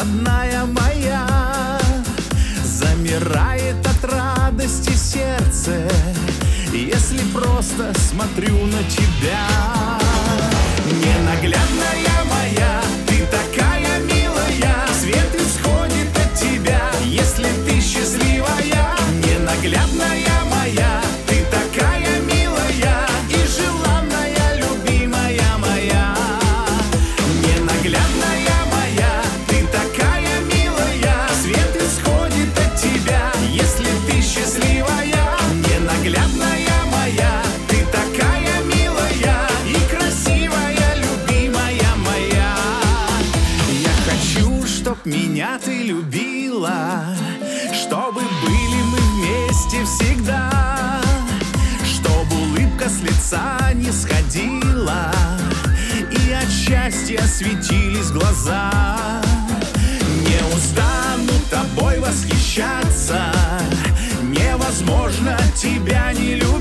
родная моя. Замирает от радости сердце, если просто смотрю на тебя. Ненаглядная моя, ты такая милая, свет исходит от тебя, если ты счастливая. Ненаглядная моя, ты такая милая и желанная, любимая моя. Ненаглядная моя, ты такая милая, свет исходит от тебя, если ты счастливая. Ненаглядная моя, ты такая милая и красивая, любимая моя. Я хочу, чтоб меня ты любила, чтобы были мы вместе всегда, чтобы улыбка с лица не сходила и от счастья светились глаза. Не устану тобой восхищаться, невозможно тебя не любить.